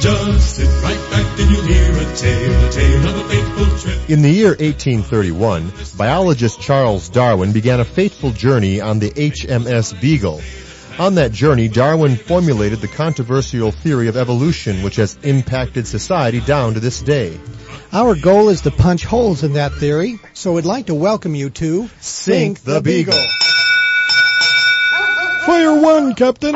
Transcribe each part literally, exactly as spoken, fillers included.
Just sit right back and you'll hear a tale, a tale of a fateful trip. In the year eighteen thirty-one, biologist Charles Darwin began a fateful journey on the H M S Beagle. On that journey, Darwin formulated the controversial theory of evolution, which has impacted society down to this day. Our goal is to punch holes in that theory, so we'd like to welcome you to Sink the Beagle. Fire one, Captain.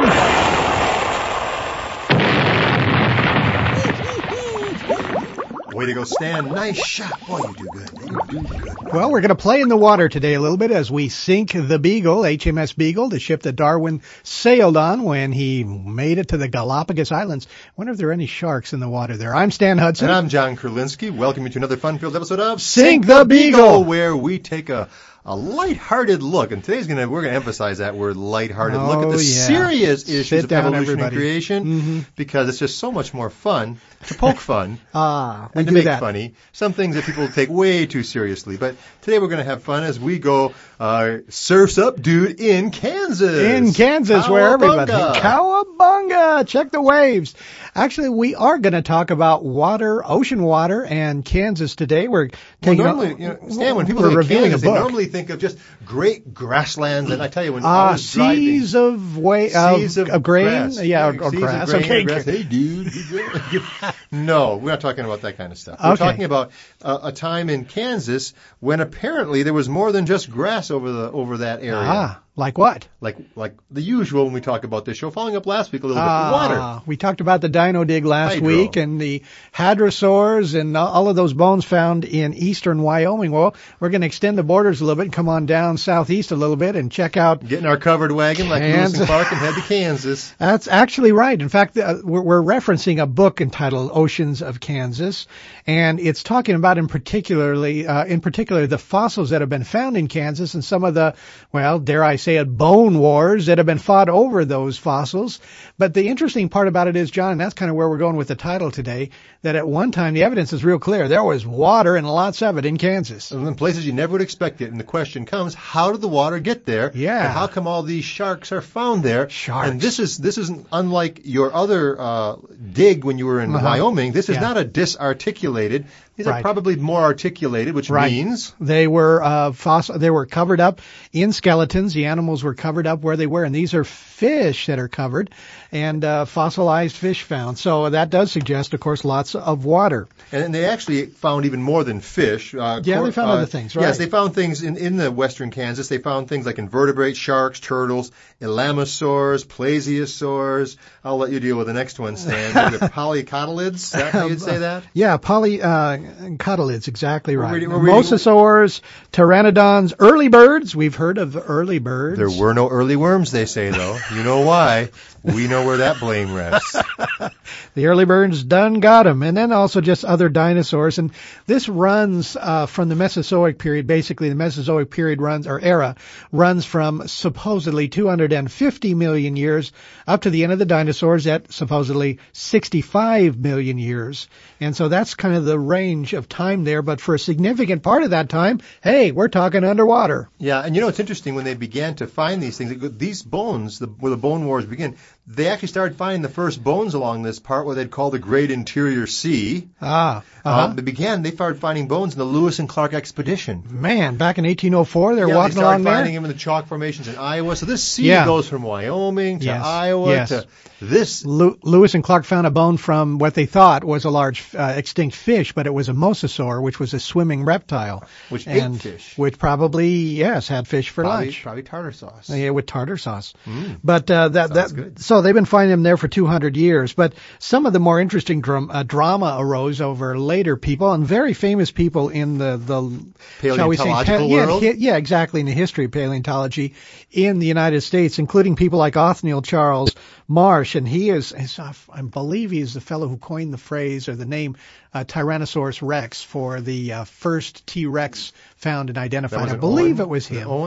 Way to go, Stan. Nice shot. Boy, you do good. You do good. Well, we're going to play in the water today a little bit as we sink the Beagle, H M S Beagle, the ship that Darwin sailed on when he made it to the Galapagos Islands. I wonder if there are any sharks in the water there. I'm Stan Hudson. And I'm John Kurlinski. Welcome you to another fun-filled episode of Sink the Beagle, where we take a a light-hearted look, and today's gonna we're gonna emphasize that word light-hearted oh, look at the yeah. serious issues Sit of down, evolution everybody. and creation, mm-hmm. because it's just so much more fun to poke fun ah, we and to do make that. funny some things that people take way too seriously. But today we're gonna have fun as we go uh, surfs up, dude, in Kansas. In Kansas, where everybody Cowabunga. Cowabunga, check the waves. Actually, we are going to talk about water, ocean water, and Kansas today. We're Well, taking normally, a, you know, Stan, when people we're think of reviewing Kansas, a they book. normally think of just great grasslands. And I tell you, when I Ah, was driving, seas of way of, seas of, of grain, grass. yeah, or, or seas grass. Of grain okay, and grass. Hey, dude. No, we're not talking about that kind of stuff. We're Okay. talking about uh, a time in Kansas when apparently there was more than just grass over the over that area. Ah, like what? Like like the usual when we talk about this show. Following up last week a little Ah, bit, water. we talked about the dino dig last Hydro. week and the hadrosaurs and all of those bones found in eastern Wyoming. Well, we're going to extend the borders a little bit and come on down southeast a little bit and check out. Getting our covered wagon like Lewis Kansas. and Clark and head to Kansas. That's actually right. In fact, uh, we're, we're referencing a book entitled Oceans of Kansas, and it's talking about in particularly, uh, in particular, the fossils that have been found in Kansas and some of the, well, dare I say it, bone wars that have been fought over those fossils. But the interesting part about it is, John, and that's kind of where we're going with the title today, that at one time the evidence is real clear. There was water and lots of it in Kansas. In places you never would expect it. And the question comes, how did the water get there? Yeah. And how come all these sharks are found there? Sharks. And this is this isn't unlike your other uh, dig when you were in Uh-huh. Wyoming. This is Yeah. not a disarticulated. These Right. are probably more articulated, which Right. means They were uh, fossil. They were covered up in skeletons. The animals were covered up where they were, and these are fish that are covered and uh, fossilized fish found. So that does suggest, of course, lots of water. and they actually found even more than fish. Uh, Yeah, cor- they found uh, other things, right? Yes, they found things in, in the western Kansas. They found things like invertebrate sharks, turtles, elamosaurs, plesiosaurs. I'll let you deal with the next one, Stan. The polycotyllids. Is that how you'd say that? Yeah, poly uh, cotyllids, exactly We're right. reading- we're reading- Mosasaurs, pteranodons, early birds. We've heard of early birds. There were no early worms, they say, though. You know why. We know where that blame rests. The early birds done got 'em, and then also just other dinosaurs. And this runs uh, from the Mesozoic period. Basically, the Mesozoic period runs, or era, runs from supposedly two hundred fifty million years up to the end of the dinosaurs at supposedly sixty-five million years. And so that's kind of the range of time there. But for a significant part of that time, hey, we're talking underwater. Yeah, and you know, it's interesting when they began to find these things, these bones, the, where the bone wars begin, they actually started finding the first bones along this part, what they'd call the Great Interior Sea. Ah, uh-huh. Um, they began, they started finding bones in the Lewis and Clark expedition. Man, back in eighteen oh four, they're yeah, walking they started along there. finding them in the chalk formations in Iowa. So this sea Yeah. goes from Wyoming to Yes, Iowa yes. to this. Lew- Lewis and Clark found a bone from what they thought was a large uh, extinct fish, but it was a mosasaur, which was a swimming reptile. Which ate and fish. Which probably, yes, had fish for Probably, lunch. probably tartar sauce. Yeah, with tartar sauce. Mm. But uh, that Sounds that good. so they've been finding them there for two hundred years. But some of the more interesting dram- uh, drama arose over later people and very famous people in the the shall we say, Paleontological yeah, world? hi- yeah, exactly, in the history of paleontology in the United States, including people like Othniel Charles Marsh, and he is, is uh, I believe he is the fellow who coined the phrase or the name uh, Tyrannosaurus Rex for the uh, first T-Rex found and That identified. was I it believe Owen? it was Was him. Owen?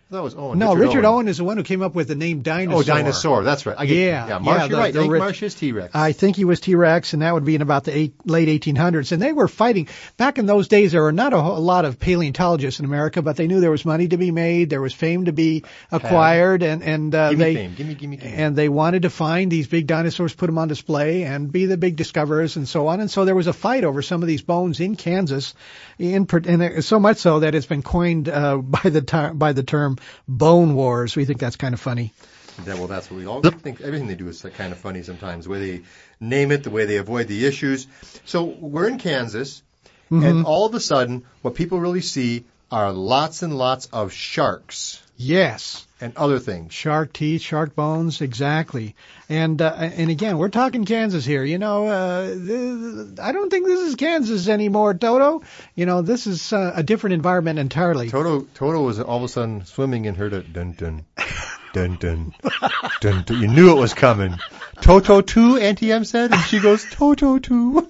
That was Owen. No, Richard, Richard Owen. Owen is the one who came up with the name dinosaur. Oh, dinosaur. That's right. I get, Yeah, yeah. Marsh, yeah, you're the- right. the I think ri- Marsh is T-Rex. I think he was T-Rex, and that would be in about the eight, late eighteen hundreds. And they were fighting. Back in those days, there were not a, whole, a lot of paleontologists in America, but they knew there was money to be made, there was fame to be acquired, and and uh, give me they fame. Give me, give me, give me. and they wanted to find these big dinosaurs, put them on display, and be the big discoverers, and so on. And so there was a fight over some of these bones in Kansas, in and there, so much so that it's been coined uh, by the ter- by the term bone wars. We think that's kind of funny. Yeah, well, that's what we all think. Everything they do is kind of funny sometimes. The way they name it, the way they avoid the issues. So we're in Kansas, Mm-hmm. and all of a sudden, what people really see are lots and lots of sharks Yes. and other things. Shark teeth, shark bones, exactly. And uh, and again, we're talking Kansas here. You know, uh, th- I don't think this is Kansas anymore, Toto. You know, this is uh, a different environment entirely. Toto, Toto was all of a sudden swimming and heard a dun dun, dun dun, dun dun. You knew it was coming. Toto two, Auntie Em said, and she goes, Toto two.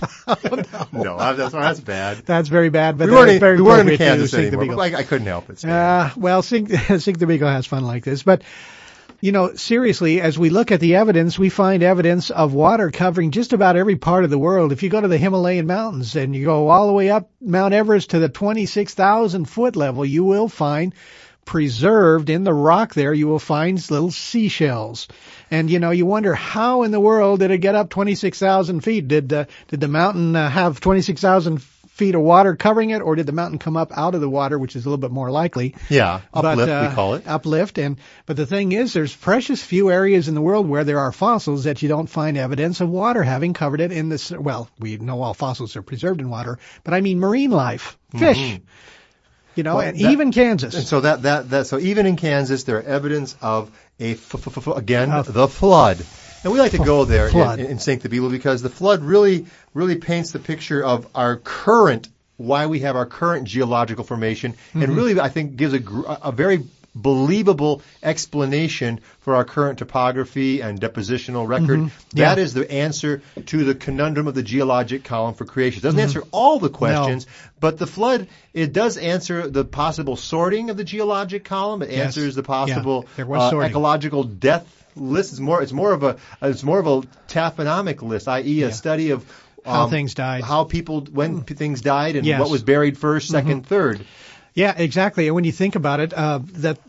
no, that's, that's bad. That's very bad, but We that weren't, is in, very we weren't in appropriate to Kansas Sink the anymore. Beagle. I, I couldn't help it. Stan. Uh, well, Sink, Sink the Beagle has fun like this. But, you know, seriously, as we look at the evidence, we find evidence of water covering just about every part of the world. If you go to the Himalayan mountains and you go all the way up Mount Everest to the twenty-six thousand foot level, you will find preserved in the rock there, you will find little seashells. And, you know, you wonder how in the world did it get up twenty-six thousand feet? Did, uh, did the mountain uh, have twenty-six thousand feet of water covering it, or did the mountain come up out of the water, which is a little bit more likely? Yeah, uplift, But, uh, we call it. Uplift. And, but the thing is, there's precious few areas in the world where there are fossils that you don't find evidence of water having covered it in this. Well, we know all fossils are preserved in water, but I mean marine life, fish. Mm-hmm. You know, Well, and that- even Kansas. And so that, that, that, so even in Kansas, there are evidence of a, f- f- f- again, Of- the flood. And we like to go there Flood. in, in Sink the Beagle because the flood really, really paints the picture of our current, why we have our current geological formation, Mm-hmm. and really, I think, gives a, gr- a very believable explanation for our current topography and depositional record. Mm-hmm. Yeah. That is the answer to the conundrum of the geologic column for creation. It doesn't Mm-hmm. answer all the questions, but the flood, it does answer the possible sorting of the geologic column. It Yes. answers the possible Yeah, there was uh, sorting. ecological death list. It's more, it's more of a, it's more of a taphonomic list, that is, a Yeah. study of How um, things died. how people, when p- things died, and Yes. Mm-hmm. what was buried first, second, third. Yeah, exactly. And when you think about it, uh, that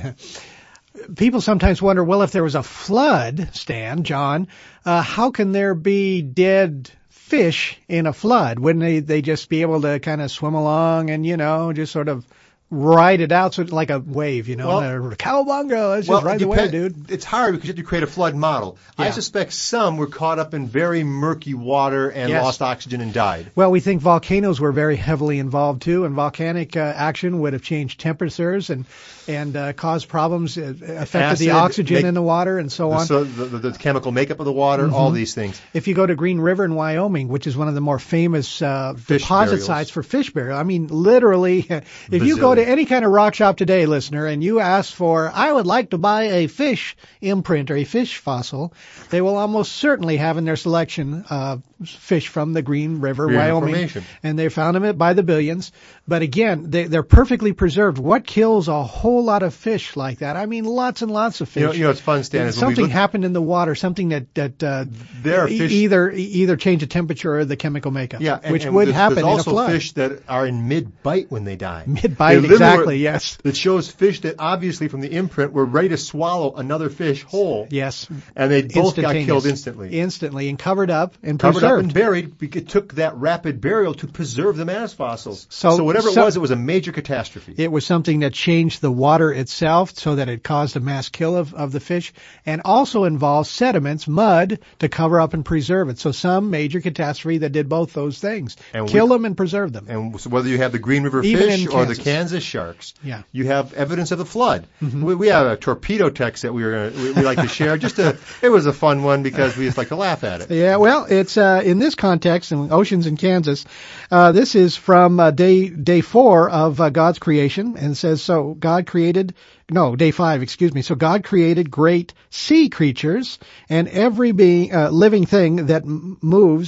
people sometimes wonder, well, if there was a flood, Stan, John, uh, how can there be dead fish in a flood? Wouldn't they, they just be able to kind of swim along and, you know, just sort of ride it out, so it's like a wave, you know, Well- uh, cowabunga, let's Well, just ride it the wave, depend- dude. It's hard because you have to create a flood model. I Yeah. suspect some were caught up in very murky water and Yes. lost oxygen and died. Well, we think volcanoes were very heavily involved too, and volcanic uh, action would have changed temperatures and and uh, caused problems, uh, affected Acid, the oxygen make- in the water and so on. So the, the, the chemical makeup of the water, all these things. If you go to Green River in Wyoming, which is one of the more famous uh, Fish deposit burials. sites for fish burial, I mean, literally, if you go to Bazillion. any kind of rock shop today, listener, and you ask for, I would like to buy a fish imprint or a fish fossil, they will almost certainly have in their selection uh, fish from the Green River, Green Wyoming, Formation. and they found them by the billions. But again, they, they're perfectly preserved. What kills a whole lot of fish like that? I mean, lots and lots of fish. You know, you know, it's fun, Stan. is when we Something look- happened in the water, something that that uh, There are e- fish- either either change the temperature or the chemical makeup, Yeah, and, which and would there's, happen there's in a also flood. fish that are in mid-bite when they die. Mid-bite, They literally exactly, were- yes. That shows fish that obviously from the imprint were ready to swallow another fish whole. Yes, And they both got Instantaneous. killed instantly. instantly, and covered up and Covered preserved. up and buried. Because it took that rapid burial to preserve them as fossils. So- whatever so- it was, it was a major catastrophe. It was something that changed the water itself so that it caused a mass kill of, of the fish, and also involved sediments, mud, to cover up and preserve it. So some major catastrophe that did both those things. And we- Kill them and preserve them. And so whether you have the Green River Even fish in or the Kansas. Kansas sharks, Yeah. you have evidence of the flood. We, we have a torpedo text that we were gonna, we, we like to share. Just to, it was a fun one because we just like to laugh at it. Yeah, well, it's uh, in this context, in oceans in Kansas. Uh, this is from uh, day day four of uh, God's creation, and says, so God created, no, day five, excuse me. So God created great sea creatures and every being, uh, living thing that m- moves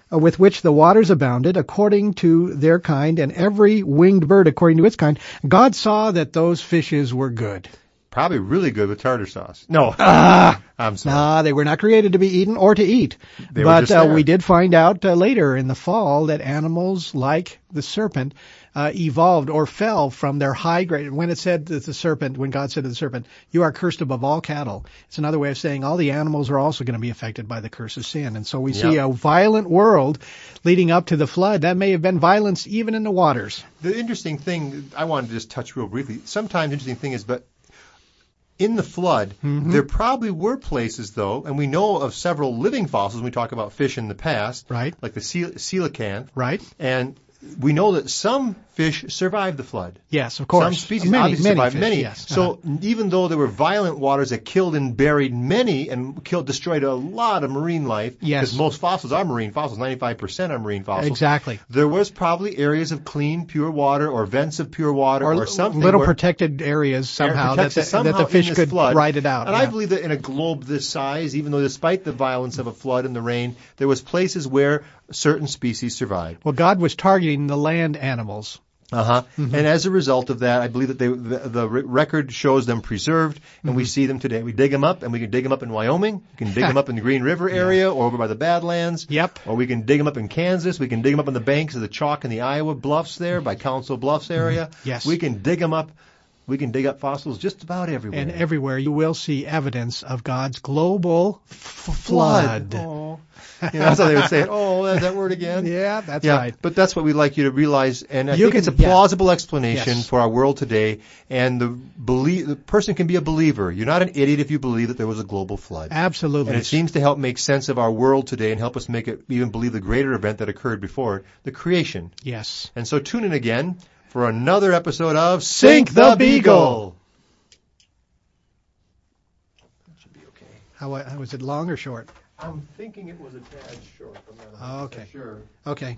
uh, with which the waters abounded, according to their kind, and every winged bird according to its kind. God saw that those fishes were good. Probably really good with tartar sauce. No. Ah, I'm sorry. nah, they were not created to be eaten or to eat. They were but just uh, there. we did find out uh, later in the fall that animals like the serpent uh, evolved or fell from their high grade. When it said that the serpent, when God said to the serpent, "You are cursed above all cattle," it's another way of saying all the animals are also going to be affected by the curse of sin. And so we see Yep. a violent world leading up to the flood. That may have been violence even in the waters. The interesting thing, I wanted to just touch real briefly. Sometimes the interesting thing is, but in the flood, Mm-hmm. there probably were places, though, and we know of several living fossils when we talk about fish in the past, Right. like the cel- coelacanth, Right? and we know that some fish survived the flood. Yes, of course. Some species many, obviously many survived fish, many. Yes. So Uh-huh. even though there were violent waters that killed and buried many and killed, destroyed a lot of marine life, Yes. because most fossils are marine fossils, ninety-five percent are marine fossils. Exactly. There was probably areas of clean, pure water or vents of pure water or, Or, something. little where- protected areas somehow that protects the, us somehow that the fish in this could flood. ride it out. And yeah. I believe that in a globe this size, even though despite the violence of a flood and the rain, there was places where certain species survived. Well, God was targeting the land animals. Uh-huh. Mm-hmm. And as a result of that, I believe that they, the, the re- record shows them preserved, and Mm-hmm. we see them today. We dig them up, and we can dig them up in Wyoming. We can dig them up in the Green River area or over by the Badlands. Yep. Or we can dig them up in Kansas. We can dig them up on the banks of the Chalk and the Iowa Bluffs there by Council Bluffs area. Yes. We can dig them up. We can dig up fossils just about everywhere. And everywhere you will see evidence of God's global f- flood. Oh. You know, that's how they would say it. Oh, there's that word again. Yeah, that's Yeah, right. but that's what we'd like you to realize, and I You think can- it's a yeah. plausible explanation Yes. for our world today. And the belie- the person can be a believer. You're not an idiot if you believe that there was a global flood. Absolutely. And it seems to help make sense of our world today and help us make it even believe the greater event that occurred before it, the creation. Yes. And so tune in again for another episode of Sink the Beagle. That should be okay. How, how was it, long or short? I'm thinking it was a tad short. I'm not one hundred percent Okay. sure. Okay.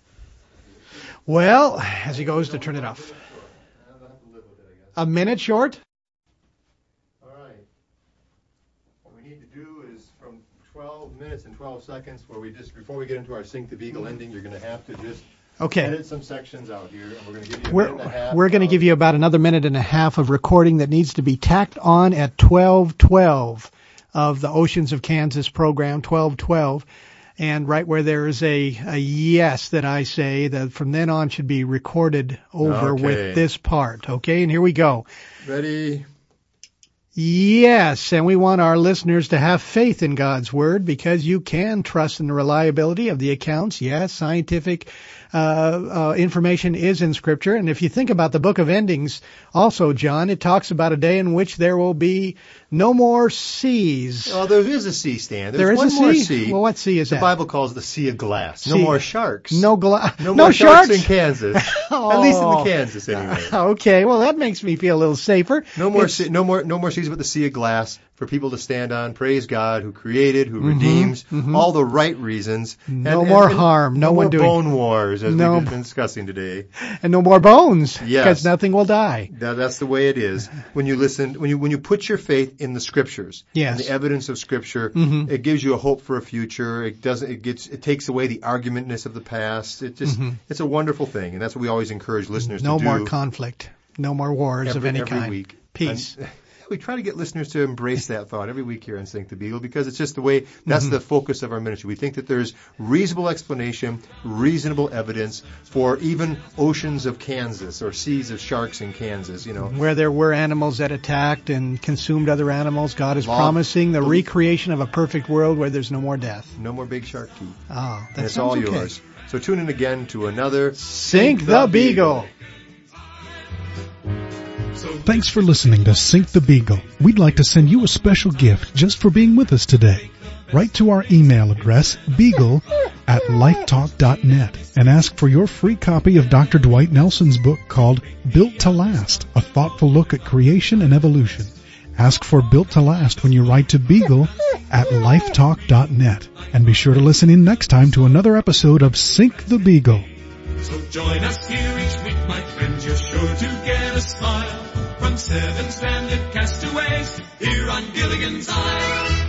Well, as he goes to turn it off. I'll have to live with it, I guess. A minute short? All right. What we need to do is from twelve minutes and twelve seconds, where we just, before we get into our Sink the Beagle ending, you're going to have to just Okay. edit some sections out here, and we're going to give you a We're, minute and a half. we're going to of- give you about another minute and a half of recording that needs to be tacked on at twelve twelve of the Oceans of Kansas program, twelve twelve. And right where there is a, a yes that I say, that from then on should be recorded over Okay. with this part. Okay, and here we go. Ready? Yes, and we want our listeners to have faith in God's Word, because you can trust in the reliability of the accounts. Yes, scientific uh, uh, information is in Scripture. And if you think about the book of Endings, also, John, it talks about a day in which there will be no more seas. Well, there is a sea stand. There's There is one a more sea? sea. Well, what sea is the that? Bible calls it the Sea of Glass. No Sea- more sharks. No, gla- No, no more sharks? in Kansas. At least in the Kansas, anyway. Okay, well, that makes me feel a little safer. No more, It's- sea, no more, no more seas but the Sea of Glass for people to stand on. Praise God, who created, who Mhm, redeems, mhm. all the right reasons. No more harm, no no one more doing- bone wars, as No. we've been discussing today. and no more bones, Yes. because nothing will die. That, that's the way it is. When you listen, when you when you put your faith in the Scriptures, Yes. and the evidence of Scripture, Mhm. it gives you a hope for a future. It doesn't. It gets. It takes away the argumentness of the past. It just. Mhm. It's a wonderful thing, and that's what we always encourage listeners No to more do. conflict. No more wars every, of any every kind. week. Peace. And we try to get listeners to embrace that thought every week here on Sink the Beagle, because it's just the way, that's Mm-hmm. the focus of our ministry. We think that there's reasonable explanation, reasonable evidence for even oceans of Kansas or seas of sharks in Kansas, you know. Where there were animals that attacked and consumed other animals, God is Law- promising the recreation of a perfect world where there's no more death. No more big shark teeth. Oh, that And it's sounds all okay. yours. So tune in again to another Sink the Beagle. Thanks for listening to Sink the Beagle. We'd like to send you a special gift just for being with us today. Write to our email address, beagle at lifetalk dot net, and ask for your free copy of Doctor Dwight Nelson's book called Built to Last, a thoughtful look at creation and evolution. Ask for Built to Last when you write to beagle at lifetalk dot net. And be sure to listen in next time to another episode of Sink the Beagle. So join us here each week, my friends. You're sure to get a smile from seven stranded castaways here on Gilligan's Isle.